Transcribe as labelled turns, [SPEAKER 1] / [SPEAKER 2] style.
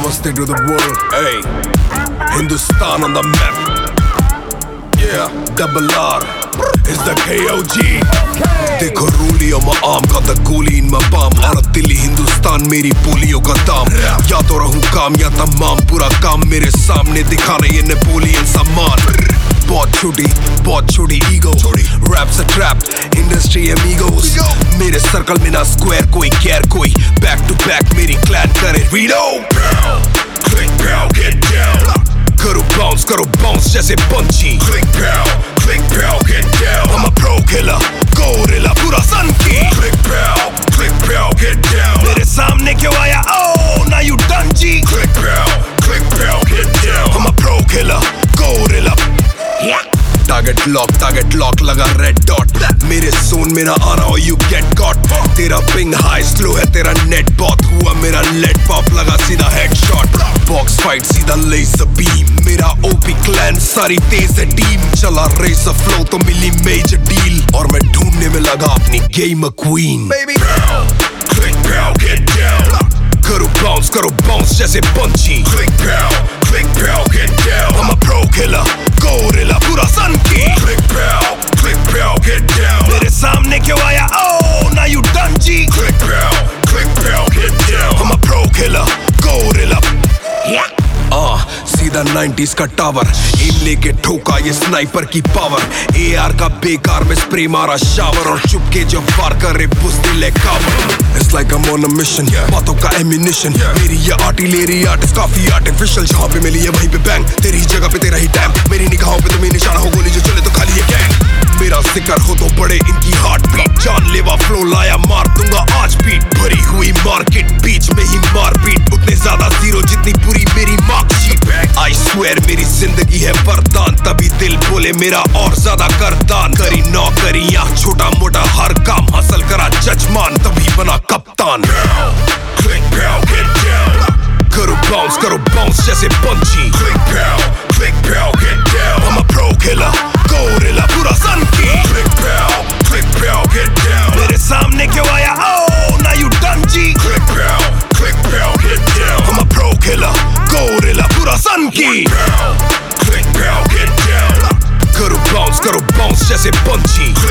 [SPEAKER 1] Namaste to the world, hey. Hindustan on the map. Yeah, double R is the KOG. देखो रूलियों में आम का the coolie इन में palm और दिल्ली हिंदुस्तान मेरी बोलियों का दाम या तो रहूं काम या तमाम पूरा काम मेरे सामने दिखा रही है नेपोलियन सामान बहुत छोटी ego raps a trap industry amigos मेरे सर्कल में ना स्क्वायर कोई केयर कोई बैक टू बैक मेरी क्लैन करे redo click pow get down करो बाउंस जैसे punchy click pow get down I'm a pro killer gorilla पूरा सन की क्लिक पाउ गेट डाउन मेरे सामने क्यों आया oh now you done G click pow get down I'm a pro killer gorilla target lock लगा red dot मेरे zone में ना आना हो यू गेट कॉट तेरा पिंग हाई स्लो है तेरा नेट बहुत हुआ मेरा लेट पॉप लगा सीधा हेडशॉट बॉक्स फाइट सीधा लेजर बीम मेरा ओपी क्लैन सारी तेज है टीम चला रेसर फ्लो तो मिली मेजर डील और मैं ढूंढने में लगा अपनी game queen baby click pow get down करो बाउंस जैसे punchy click pow get down I'm a pro killer gorilla पूरा सन की क्लिक पाउ गेट डाउन मेरे सामने क्यों आया oh now you done G click pow get down I'm a pro killer gorilla सीधा 90s का टावर एम लेके ठोका ये स्नाइपर की पावर AR का बेकार में स्प्रे मारा शावर और चुपके जब वार करे बुज़दिल कावर It's like I'm on a mission बातों का एमिनिशन मेरी ये आर्टिलरी आर्टिस्ट काफी आर्टिफिशियल जहाँ पे मिली है वहीं पे बैंग तेरी जगह पे तेरा ही टैम मेरी निगाहों पे तुम्हें निशाना हो गोली जो चले तो खाली ये गैंग मेरा जिक्र हो तो बड़े इनकी हार्ट बीट जानलेवा फ्लो लाया मार दूंगा आज बीट भरी हुई मार्केट बीच में ही मार बीट उतने ज्यादा जीरो जितनी पूरी मेरी मार्कशीट I swear मेरी जिंदगी है वरदान तभी दिल बोले मेरा और ज्यादा करदान करी नौकरियां छोटा मोटा हर काम हासिल करा जजमान तभी बना कप्तान क्लिक पाउ गेट डाउन करो बाउंस जैसे punchy click pow get down I'm a pro killer gorilla पूरा सन की क्लिक पाउ गेट डाउन मेरे सामने क्यों आया oh now you done G click pow get down I'm a pro killer gorilla पूरा सन की क्लिक पाउ गेट डाउन करो बाउंस जैसे पंची